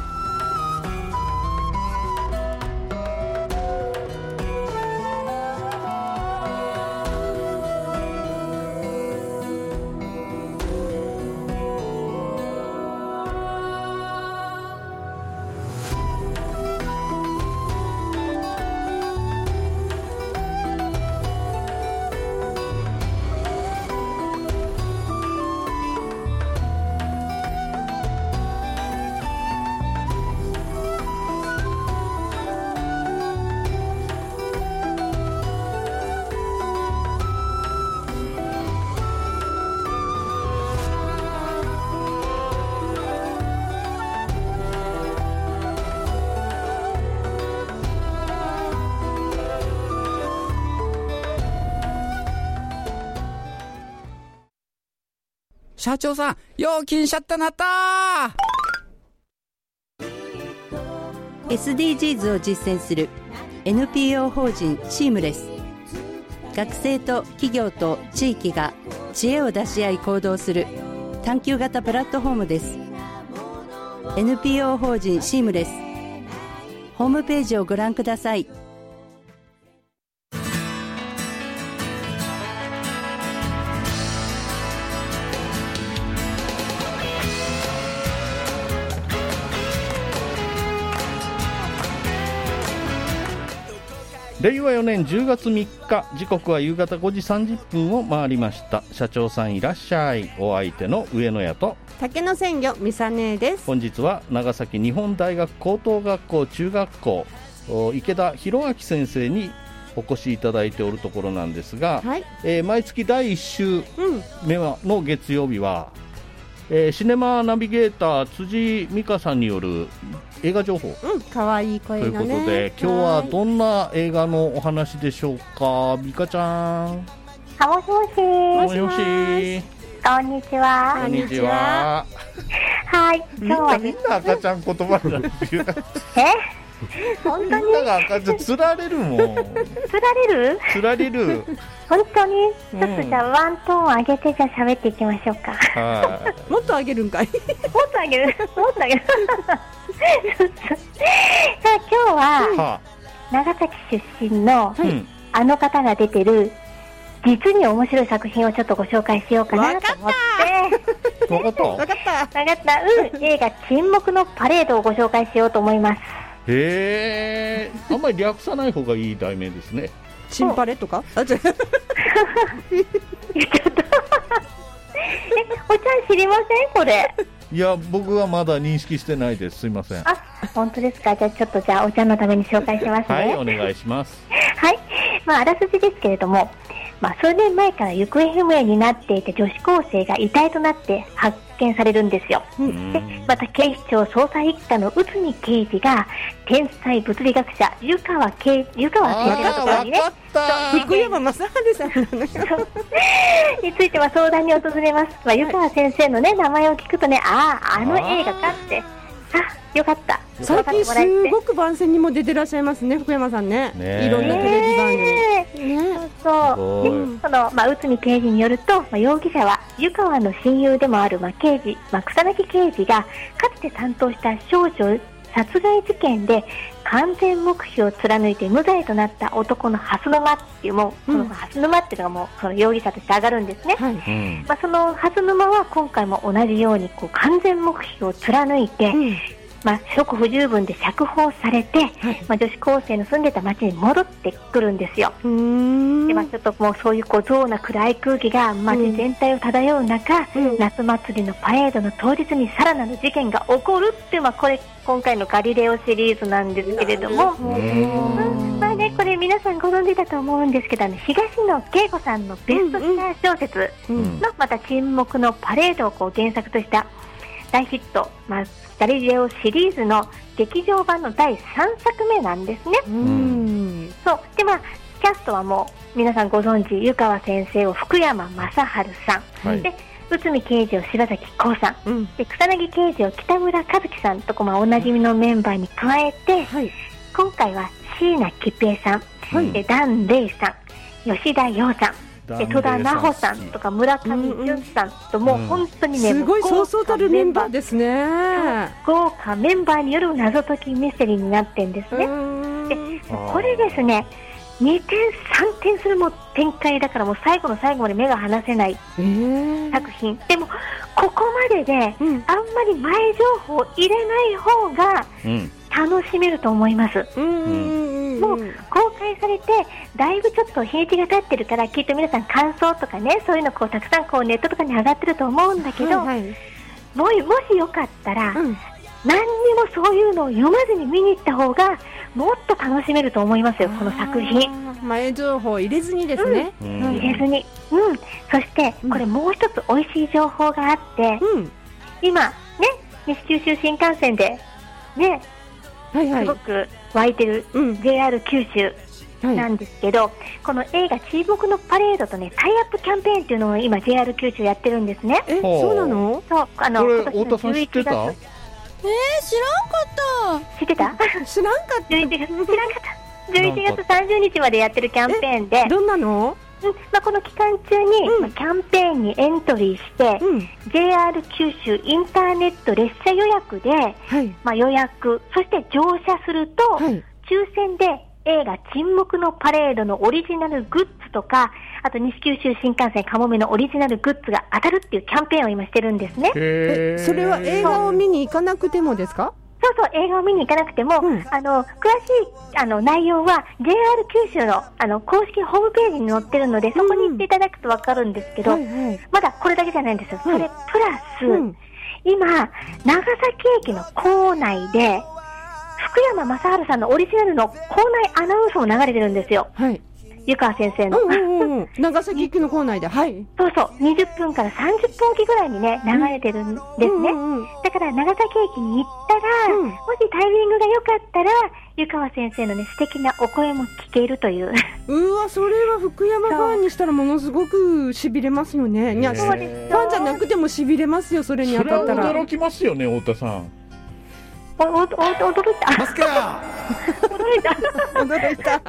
[SPEAKER 13] 社長さん、料金シャッターなったー。
[SPEAKER 14] SDGs を実践する NPO 法人シームレス。学生と企業と地域が知恵を出し合い行動する探究型プラットフォームです。 NPO 法人シームレス、ホームページをご覧ください。
[SPEAKER 10] 令和4年10月3日、時刻は夕方5時30分を回りました。社長さんいらっしゃい。お相手の上野屋と
[SPEAKER 11] 竹野鮮魚みさねです。
[SPEAKER 10] 本日は長崎日本大学高等学校中学校池田博明先生にお越しいただいておるところなんですが、毎月第1週目の月曜日は、シネマナビゲーター辻美香さんによる映画情報、
[SPEAKER 11] かわいい声のね、
[SPEAKER 10] ということで、今日はどんな映画のお話でしょうか。美香ちゃん。
[SPEAKER 8] もしもし。
[SPEAKER 10] もしもし。
[SPEAKER 8] こんにちは。
[SPEAKER 10] こんにちは。
[SPEAKER 8] はい。今日は
[SPEAKER 10] みんな赤ちゃん言葉になってる。
[SPEAKER 8] 本当に
[SPEAKER 10] だからつられるもん。つられる
[SPEAKER 8] 本当に、ちょっとじゃあワントーン上げてじゃあ喋っていきましょうか。
[SPEAKER 11] もっと上げるんかい。
[SPEAKER 8] もっと上げるさあ今日は長崎出身のあの方が出てる実に面白い作品をちょっとご紹介しようかなと思って。
[SPEAKER 10] わかった。
[SPEAKER 8] 映画沈黙のパレードをご紹介しようと思います。
[SPEAKER 10] あんまり略さない方がいい題名ですね。
[SPEAKER 11] チンパレとか？
[SPEAKER 8] おちゃん知りませんこれ？
[SPEAKER 10] いや僕はまだ認識してないです。すいません。
[SPEAKER 8] 本当ですか。じゃあちょっとおちゃんのために紹介しますね。
[SPEAKER 10] はい、お願いします。
[SPEAKER 8] はい、あらすじですけれども、数年前から行方不明になっていて女子高生が遺体となって発見されるんですよ。でまた警視庁捜査一課の内海刑事が天才物理学者湯川先生のところにね、
[SPEAKER 11] 福山雅治さん
[SPEAKER 8] について相談に訪れます。湯川先生のね名前を聞くとね、あの映画かって、よかった。
[SPEAKER 11] 最近すごく番宣にも出てらっしゃいますね、福山さんね。いろんなテレビ番組。
[SPEAKER 8] その内海刑事によると、容疑者は湯川の親友でもある刑事、草薙刑事がかつて担当した少女殺害事件で完全黙秘を貫いて無罪となった男の蓮沼っていう、この蓮沼っていうのがその容疑者として上がるんですね。その蓮沼は今回も同じように完全黙秘を貫いて、職不十分で釈放されて、女子高生の住んでた町に戻ってくるんですよ。でちょっともうそういう憎悪な暗い空気が町全体を漂う中、夏祭りのパレードの当日にさらなる事件が起こるっていう、これ今回のガリレオシリーズなんですけれども、これ皆さんご存知だと思うんですけど、東野圭吾さんのベストセラー小説のまた沈黙のパレードを原作とした大ヒット、ガリレオシリーズの劇場版の第3作目なんですね。そうでキャストはもう皆さんご存知、湯川先生を福山雅治さん、で内海刑事を柴咲コウさん、で草薙刑事を北村一樹さんとおなじみのメンバーに加えて、今回は椎名桔平さん、で檀れいさん、吉田羊さん、戸田奈穂さんとか村上淳さんと、もう本当にね、
[SPEAKER 11] すごいそうそうたるメンバーですね。
[SPEAKER 8] 豪華メンバーによる謎解きミステリーになってんですね。でこれですね、2点3点するも展開だから、もう最後の最後まで目が離せない作品。でもここまでで、あんまり前情報を入れない方が楽しめると思います。もう公開されてだいぶちょっと日にちが経ってるから、きっと皆さん感想とかね、そういうのたくさんネットとかに上がってると思うんだけど、もしよかったら、何にもそういうのを読まずに見に行った方がもっと楽しめると思いますよ、この作品。
[SPEAKER 11] 前情報入れずにですね。
[SPEAKER 8] 入れずに。そしてこれもう一つ美味しい情報があって、今ね、西九州新幹線でね、すごく湧いてる JR 九州なんですけど、この映画沈黙のパレードとね、タイアップキャンペーンっていうのを今 JR 九州やってるんですね。
[SPEAKER 11] そうなの？
[SPEAKER 8] そう、
[SPEAKER 10] これ太田さん知ってた？
[SPEAKER 5] 知らんかった。
[SPEAKER 8] 知ってた？
[SPEAKER 11] 知らんかった。
[SPEAKER 8] 11月30日までやってるキャンペーンで。
[SPEAKER 11] どんなの？
[SPEAKER 8] この期間中に、キャンペーンにエントリーして、JR 九州インターネット列車予約で、予約、そして乗車すると、抽選で映画沈黙のパレードのオリジナルグッズとか、あと西九州新幹線かもめのオリジナルグッズが当たるっていうキャンペーンを今してるんですね。
[SPEAKER 11] それは映画を見に行かなくてもですか？
[SPEAKER 8] そうそう、映画を見に行かなくても、詳しい内容は JR 九州の公式ホームページに載ってるので、そこに行っていただくと分かるんですけど、まだこれだけじゃないんですよ。それプラス、今長崎駅の構内で福山雅治さんのオリジナルの構内アナウンスも流れてるんですよ。湯川先生の、
[SPEAKER 11] 長崎駅の構内で、
[SPEAKER 8] そうそう、20分から30分おきぐらいにね流れてるんですね。だから長崎駅に行ったら、もしタイミングが良かったら湯川先生のね素敵なお声も聞けるという。
[SPEAKER 11] それは福山ファンにしたらものすごく痺れますよね。いや、ファンじゃなくても痺れますよ、それに当たったら。
[SPEAKER 10] それは驚きますよね、太田さん。
[SPEAKER 8] 驚いた。
[SPEAKER 1] マスケラ
[SPEAKER 11] 驚いた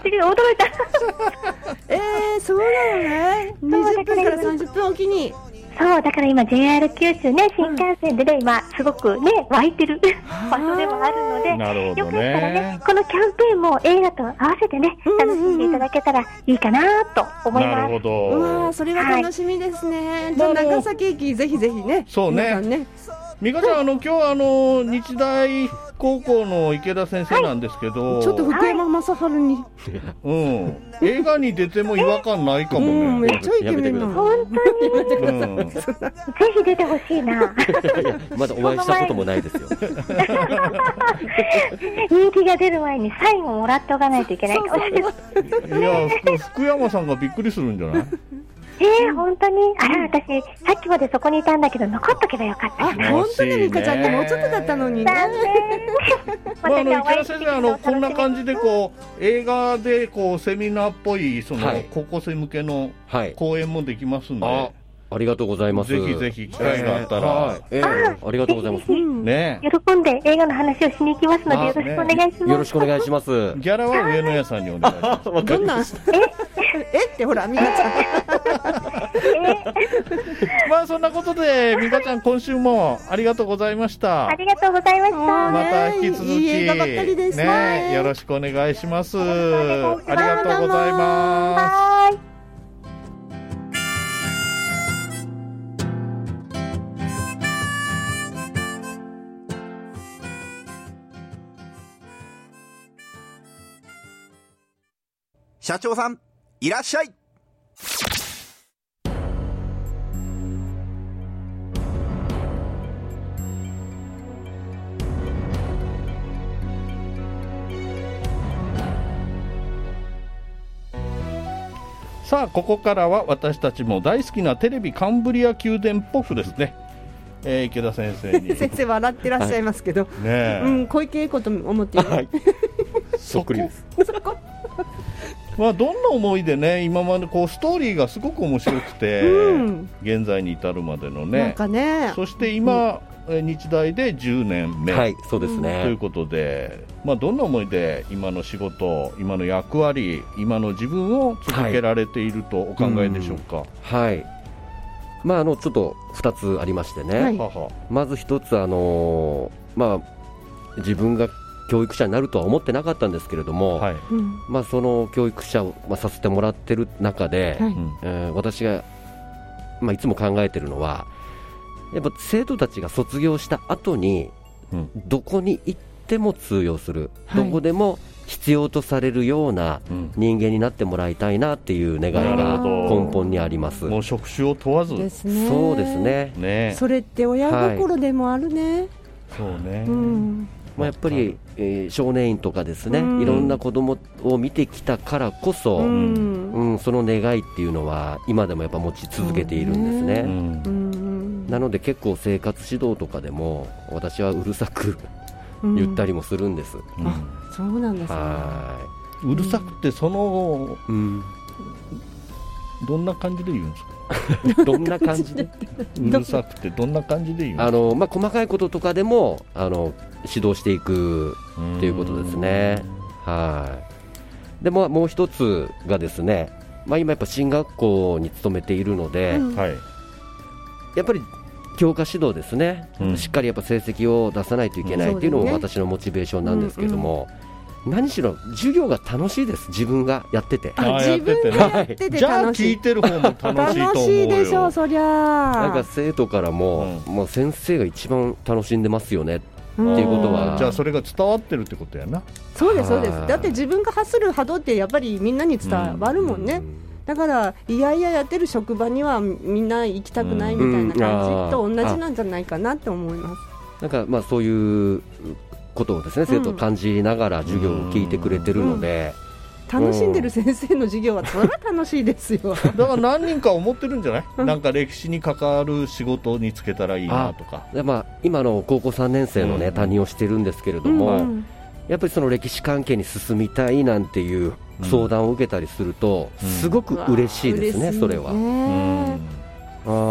[SPEAKER 11] そうなのね。20分から30分おきに。
[SPEAKER 8] そうだから今 JR 九州ね、新幹線でね、今すごくね湧いてる場所でもあるので、
[SPEAKER 10] なるほどね、
[SPEAKER 8] よかったらねこのキャンペーンも映画と合わせてね楽しんでいただけたらいいかなと思います。
[SPEAKER 10] なるほど。
[SPEAKER 11] うわそれは楽しみですね。じゃあ長崎駅ぜひぜひね。
[SPEAKER 10] そうね。美香ちゃん、今日日大高校の池田先生なんですけど、
[SPEAKER 11] ちょっと福山雅治に、
[SPEAKER 10] 映画に出ても違和感ないかもね。
[SPEAKER 11] めっちゃイケメンなの。
[SPEAKER 8] 本当に、ぜひ出てほしいな。
[SPEAKER 12] まだお会いしたこともないですよ。
[SPEAKER 8] 人気が出る前にサインをもらっておかないといけないかもしれない。
[SPEAKER 10] いや、福山さんがびっくりするんじゃない？
[SPEAKER 8] 本当に私さっきまでそこにいたんだけど残っとけばよかった。
[SPEAKER 11] 本当に美香ちゃんってもうちょっとだったのにね。
[SPEAKER 10] 池田先生、こんな感じで映画でセミナーっぽい高校生向けの講演もできますんで、
[SPEAKER 12] ありがとうございます。
[SPEAKER 10] ぜひぜひ機会があったら、
[SPEAKER 12] ありがとうございます。
[SPEAKER 10] ね、
[SPEAKER 8] 喜んで映画の話をしに行きますのでよろしくお願いします。
[SPEAKER 12] よろしくお願いします。
[SPEAKER 10] ギャラは上野屋さんにお願いします。
[SPEAKER 11] どんなってほら美香ちゃん。
[SPEAKER 10] まあそんなことで美香ちゃん今週もありがとうございました。
[SPEAKER 8] ありがとうございました。
[SPEAKER 10] また引き続き
[SPEAKER 11] いい映画ばっかりですね。
[SPEAKER 10] よろしくお願いします。ありがとうございます。
[SPEAKER 2] 社長さんいらっしゃい。
[SPEAKER 10] さあここからは私たちも大好きなテレビカンブリア宮殿っぽくですね、池田先生に
[SPEAKER 11] 先生笑ってらっしゃいますけど、小池栄子と思っている、
[SPEAKER 12] そっくりです。
[SPEAKER 10] まあ、どんな思いでね今までストーリーがすごく面白くて、現在に至るまでのね、そして今、日大で10年目、
[SPEAKER 12] そうですね、
[SPEAKER 10] ということで、まあ、どんな思いで今の仕事、今の役割、今の自分を続けられているとお考えでしょうか。
[SPEAKER 12] まあ、ちょっと2つありましてね、まず1つ、自分が教育者になるとは思ってなかったんですけれども、その教育者を、させてもらってる中で、私が、いつも考えてるのはやっぱ生徒たちが卒業した後に、どこに行っても通用する、どこでも必要とされるような人間になってもらいたいなっていう願いが根本にあります。
[SPEAKER 10] もう職種を問わず
[SPEAKER 11] ですね。
[SPEAKER 12] そうですね。
[SPEAKER 11] それって親心でもあるね。
[SPEAKER 10] そうね。
[SPEAKER 12] やっぱり、少年院とかですね、いろんな子供を見てきたからこそ、その願いっていうのは今でもやっぱ持ち続けているんですね。なので結構生活指導とかでも私はうるさく言ったりもするんです。
[SPEAKER 11] そうなんですね。
[SPEAKER 10] うるさくてどんな感じで言うんですか？
[SPEAKER 12] どんな感じで
[SPEAKER 10] うるさくてどんな感じで言うんですか？
[SPEAKER 12] 細かいこととかでも指導していくということですね。でももう一つがですね、今やっぱ進学校に勤めているので、やっぱり教科指導ですね、しっかりやっぱ成績を出さないといけないというのも私のモチベーションなんですけれども、何しろ授業が楽しいです。自分がやってて、
[SPEAKER 11] 自分がやってて楽しい。
[SPEAKER 10] じゃあ聞いてる方も楽しいと思うよ。
[SPEAKER 11] 楽しいでしょう、そりゃ。
[SPEAKER 12] なんか生徒からも、もう先生が一番楽しんでますよねっていうことは、
[SPEAKER 10] じゃあそれが伝わってるってことやな。
[SPEAKER 11] そうですそうです。だって自分が発する波動ってやっぱりみんなに伝わるもんね。だからいやいややってる職場にはみんな行きたくないみたいな感じと同じなんじゃないかなって思います。
[SPEAKER 12] なんかそういうことをですね、生徒感じながら授業を聞いてくれてるので、
[SPEAKER 11] 楽しんでる先生の授業はそれは楽しいですよ。
[SPEAKER 10] だから何人か思ってるんじゃない？なんか歴史に関わる仕事に就けたらいいなとか。
[SPEAKER 12] 今の高校3年生のね、担任をしてるんですけれども、やっぱりその歴史関係に進みたいなんていう相談を受けたりすると、すごく嬉しいですね。それは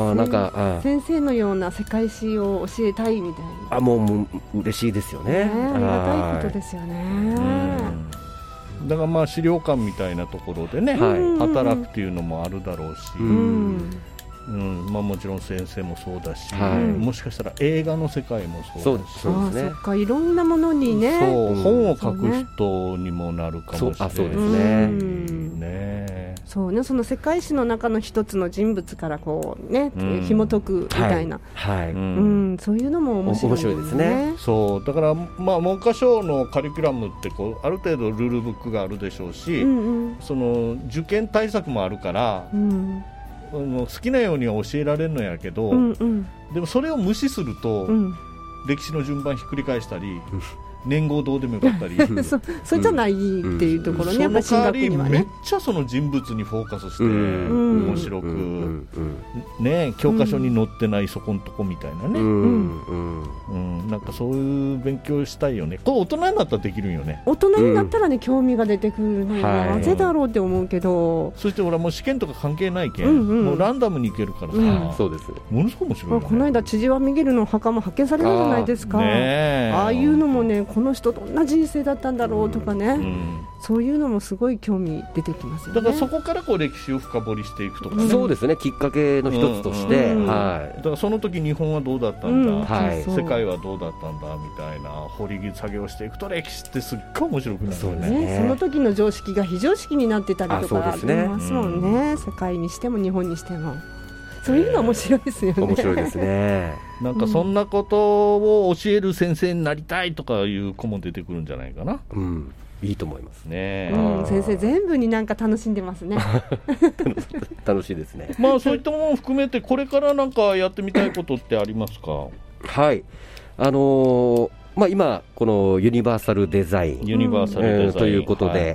[SPEAKER 12] なんか
[SPEAKER 11] 先生のような世界史を教えたいみたいな。
[SPEAKER 12] もう嬉しいですよね。
[SPEAKER 11] ありがたいことですよね。
[SPEAKER 10] だからまあ資料館みたいなところでね、働くっていうのもあるだろうし、まあ、もちろん先生もそうだし、もしかしたら映画の世界もそうだし、
[SPEAKER 11] そうですね。そっか、いろんなものにね、
[SPEAKER 10] 本を書く人にもなるかもしれない。
[SPEAKER 12] そうですね。
[SPEAKER 11] そうね、その世界史の中の一つの人物からこうね、紐解くみたいな、そういうのも面白いですね。
[SPEAKER 10] そうだからまあ文科省のカリキュラムってこうある程度ルールブックがあるでしょうし、その受験対策もあるから。好きなようには教えられるのやけど、でもそれを無視すると、歴史の順番ひっくり返したり、年号どうでもよかったり
[SPEAKER 11] それじゃないっていうところね、やっぱ進学にはね。
[SPEAKER 10] めっちゃその人物にフォーカスして面白くね、教科書に載ってないそこのとこみたいなね、なんかそういう勉強したいよね。これ大人になったらできるんよね。
[SPEAKER 11] 大人になったらね、興味が出てくるのよ。なぜだろうって思うけど、
[SPEAKER 10] そして俺はもう試験とか関係ないけん、もうランダムにいけるからさ、
[SPEAKER 12] そうです。
[SPEAKER 10] ものすごく面白いよね。
[SPEAKER 11] この間千々和ミゲルの墓も発見されたじゃないですか。ああいうのもね、この人どんな人生だったんだろうとかね、そういうのもすごい興味出てきますよね。
[SPEAKER 10] だからそこからこう歴史を深掘りしていくとかね。
[SPEAKER 12] そうですね、きっかけの一つとして、
[SPEAKER 10] だからその時日本はどうだったんだ、世界はどうだったんだみたいな掘り作業していくと、歴史ってすっごい面白くなるよね。
[SPEAKER 11] その時の常識が非常識になってたりとかありますもんね。世界にしても日本にしても。そういうの面白いですよね。
[SPEAKER 12] 面白いですね。
[SPEAKER 10] なんかそんなことを教える先生になりたいとかいう子も出てくるんじゃないかな。
[SPEAKER 12] いいと思います
[SPEAKER 10] ね。
[SPEAKER 11] 先生全部になんか楽しんでますね。
[SPEAKER 12] 楽しいですね。
[SPEAKER 10] まあそういったものを含めてこれからなんかやってみたいことってありますか？
[SPEAKER 12] はい。まあ今このユニバーサルデザイン、ということで、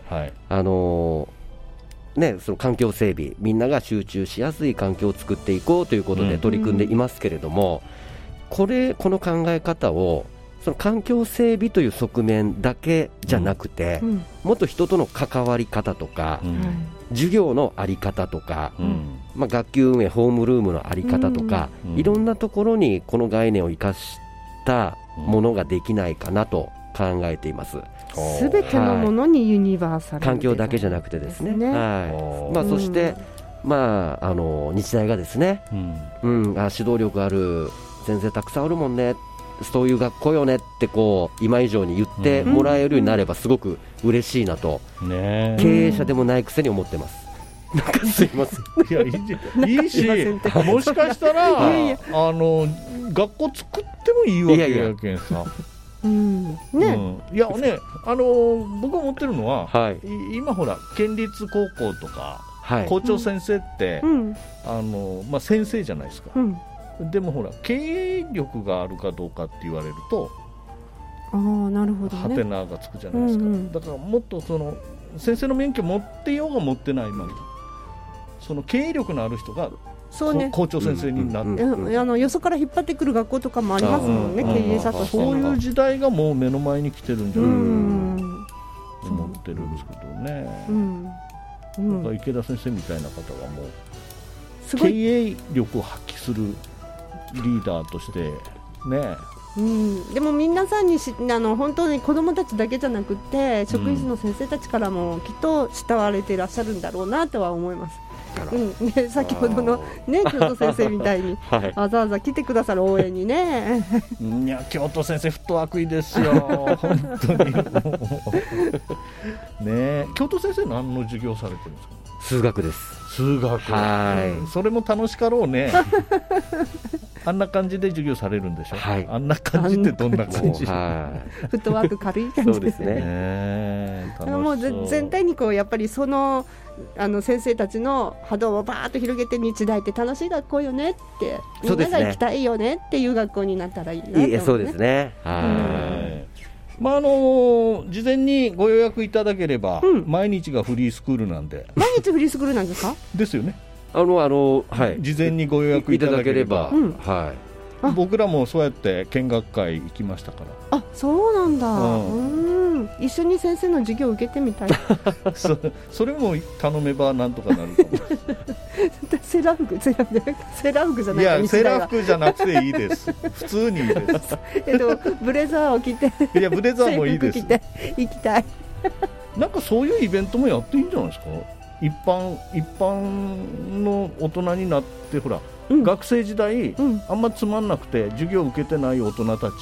[SPEAKER 12] ね、その環境整備、みんなが集中しやすい環境を作っていこうということで取り組んでいますけれども、この考え方をその環境整備という側面だけじゃなくて、もっと人との関わり方とか、授業の在り方とか、学級運営、ホームルームの在り方とか、いろんなところにこの概念を生かしたものができないかなと考えています。
[SPEAKER 11] すべてのものにユニバーサル、
[SPEAKER 12] 環境だけじゃなくてですね。そして、日大がですね、指導力ある先生たくさんあるもんね、そういう学校よねってこう今以上に言ってもらえるようになればすごく嬉しいなと、経営者でもないくせに思ってます。なんかすいません。
[SPEAKER 10] いいし、もしかしたら学校作ってもいいわけやけんさ。いやね、僕思ってるのは、今ほら県立高校とか、校長先生って、先生じゃないですか。でもほら経営力があるかどうかって言われると、
[SPEAKER 11] なるほどね、
[SPEAKER 10] ハテナがつくじゃないですか。だからもっとその先生の免許持ってようが持ってないまで、その経営力のある人が校長先生になって、
[SPEAKER 11] よそから引っ張ってくる学校とかもありますもんね、経営者として。
[SPEAKER 10] そういう時代がもう目の前に来てるんじゃないかと思ってるんですけどね。だから池田先生みたいな方はもう経営力を発揮するリーダーとしてね。
[SPEAKER 11] でも皆さんに本当に子どもたちだけじゃなくて、職員室の先生たちからもきっと慕われていらっしゃるんだろうなとは思います。先ほどのね、京都先生みたいにわざわざ来てくださる応援にね。
[SPEAKER 10] いや、京都先生フットワークいいですよ本当にね。京都先生何の授業されてるんですか？
[SPEAKER 12] 数学です。
[SPEAKER 10] 数学、それも楽しかろうねあんな感じで授業されるんでしょ。あんな感じってどんな感じ？フ
[SPEAKER 11] ットワーク軽い感じですね。もう全体にこうやっぱりその先生たちの波動をバーッと広げて、日大って楽しい学校よねって、みんなが行きたいよねっていう学校になったらいいなと思うね。
[SPEAKER 12] そうですね。
[SPEAKER 10] 事前にご予約いただければ、毎日がフリースクールなんで。
[SPEAKER 11] 毎日フリースクールなんですか？
[SPEAKER 10] ですよね。
[SPEAKER 12] 事
[SPEAKER 10] 前にご予約いただければ、
[SPEAKER 12] 僕
[SPEAKER 10] らもそうやって見学会行きましたから。
[SPEAKER 11] そうなんだ。 一緒に先生の授業を受けてみたい
[SPEAKER 10] それも頼めばなんとかなるかも
[SPEAKER 11] セーラー服じゃないか、
[SPEAKER 10] いやセーラー服じゃなくていいです普通にいいです
[SPEAKER 11] ブレザーを着て、
[SPEAKER 10] いやブレザーもいいです、
[SPEAKER 11] 着て行きたい
[SPEAKER 10] なんかそういうイベントもやっていいんじゃないですか。一般の大人になってほら、学生時代、あんまつまんなくて授業を受けてない大人たち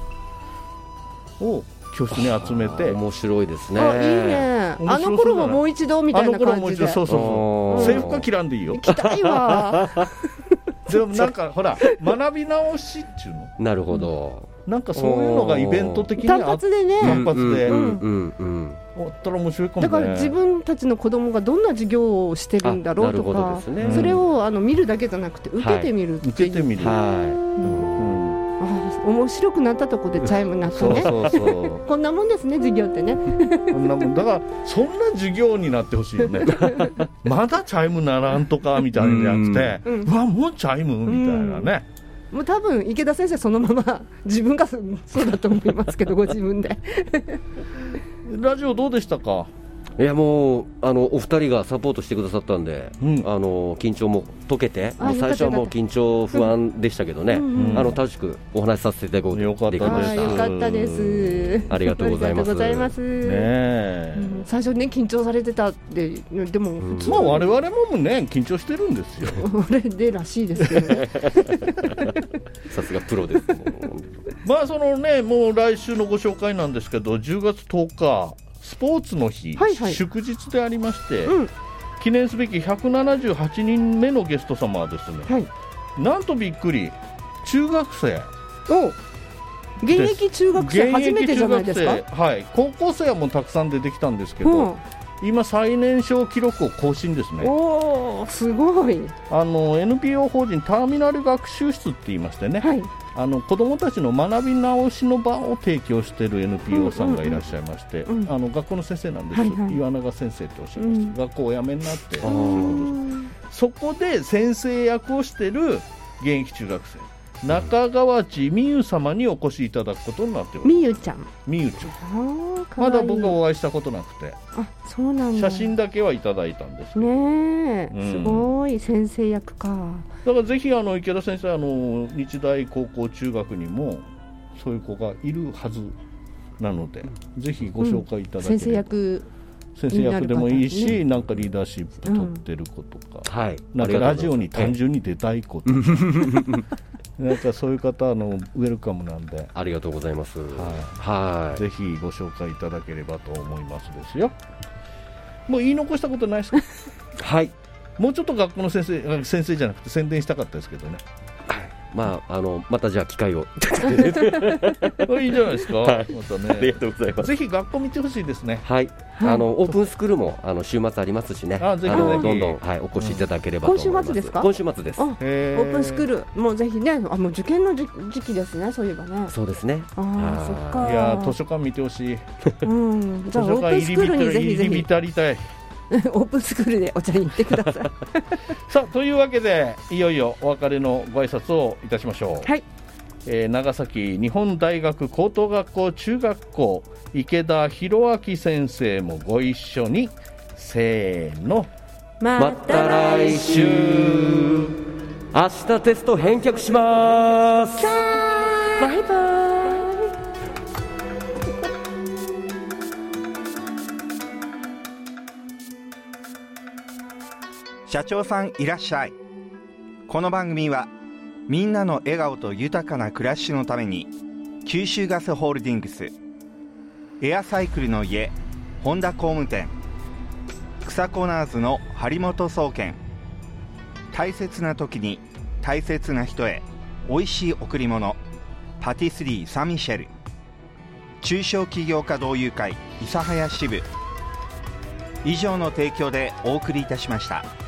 [SPEAKER 10] を教室に集めて。
[SPEAKER 12] 面白いですね。
[SPEAKER 11] いいね。あの頃ももう一度みたいな感じで。
[SPEAKER 10] そう制服は着らんでいいよ。
[SPEAKER 11] 着たいわ
[SPEAKER 10] でもなんかほら学び直しっちゅうの。
[SPEAKER 12] なるほど。
[SPEAKER 10] なんかそういうのがイベント的に
[SPEAKER 11] 単発でね、
[SPEAKER 10] 単発であったら面白いかもね。
[SPEAKER 11] だから自分たちの子供がどんな授業をしてるんだろうとか、それを見るだけじゃなくて受けてみるっていう、
[SPEAKER 10] 受けてみる、
[SPEAKER 11] 面白くなったとこでチャイムになったね。
[SPEAKER 10] そう
[SPEAKER 11] こんなもんですね、授業ってね。
[SPEAKER 10] こんなもんだからそんな授業になってほしいよねまだチャイムならんとかみたいなやつで、うわもうチャイムみたいなね。
[SPEAKER 11] もう多分池田先生そのまま自分がそうだと思いますけどご自分で
[SPEAKER 10] ラジオどうでしたか。
[SPEAKER 12] いやもうお二人がサポートしてくださったんで、緊張も解けて、最初はもう緊張不安でしたけどね、楽しくお話しさせていただこうとできました。
[SPEAKER 11] よかったです。
[SPEAKER 12] ありがとうございます。
[SPEAKER 11] 最初ね緊張されてたってでも普通、
[SPEAKER 10] 我々もね緊張してるんですよ
[SPEAKER 11] あれでらしいですけど
[SPEAKER 12] さすがプロです
[SPEAKER 10] まあそのねもう来週のご紹介なんですけど、10月10日スポーツの日、祝日でありまして、記念すべき178人目のゲスト様はですね、なんとびっくり中学生、
[SPEAKER 11] 現役中学生初めてじゃないですか。
[SPEAKER 10] 高校生はもうたくさん出てきたんですけど、今最年少記録を更新ですね。
[SPEAKER 11] おーすごい。
[SPEAKER 10] NPO 法人ターミナル学習室って言いましてね、子どもたちの学び直しの場を提供している NPO さんがいらっしゃいまして、学校の先生なんです、岩永先生っておっしゃいました、学校をお辞めになってそこで先生役をしている現役中学生中川地美優様にお越しいただくことになっております。
[SPEAKER 11] 美優ちゃん
[SPEAKER 10] まだ僕はお会いしたことなくて、
[SPEAKER 11] そうなんだ。
[SPEAKER 10] 写真だけはいただいたんです
[SPEAKER 11] ねえ、すごい先生役か。
[SPEAKER 10] だからぜひ池田先生日大高校中学にもそういう子がいるはずなので、ぜひご紹介いただければ、先生役でもいいし、なんかリーダーシップ取ってる子とか、なんかラジオに単純に出たい子とかなんかそういう方ウェルカムなんで。
[SPEAKER 12] ありがとうございます。
[SPEAKER 10] ぜひご紹介いただければと思いますですよ。もう言い残したことないですかもうちょっと学校の先生じゃなくて宣伝したかったですけどね。
[SPEAKER 12] またじゃあ機会を
[SPEAKER 10] いいじゃないですか、またね。
[SPEAKER 12] ありがとうございます。
[SPEAKER 10] ぜひ学校見てほしいですね。
[SPEAKER 12] オープンスクールも週末ありますしね、
[SPEAKER 10] ぜひ
[SPEAKER 12] どんどん、お越しいただければと思います。
[SPEAKER 11] 今週末ですか。
[SPEAKER 12] 今週末です。
[SPEAKER 11] オープンスクールもうぜひね、もう受験の時期ですね、そういえばね。
[SPEAKER 12] そうですね。
[SPEAKER 11] そっか。
[SPEAKER 10] いや図書館見てほしい。
[SPEAKER 11] じゃあオープンスクールにぜひぜひ
[SPEAKER 10] 浸りたい
[SPEAKER 11] オープンスクールでお茶に行ってください
[SPEAKER 10] さあというわけでいよいよお別れのご挨拶をいたしましょう。長崎日本大学高等学校中学校池田博明先生もご一緒に、せーの、
[SPEAKER 12] また来週。明日テスト返却します。
[SPEAKER 11] バイバイ。
[SPEAKER 2] 社長さんいらっしゃい。この番組はみんなの笑顔と豊かな暮らしのために九州ガスホールディングス、エアサイクルの家本田工務店、草コナーズの張本総研、大切な時に大切な人へおいしい贈り物パティスリーサンミシェル、中小企業家同友会諫早支部以上の提供でお送りいたしました。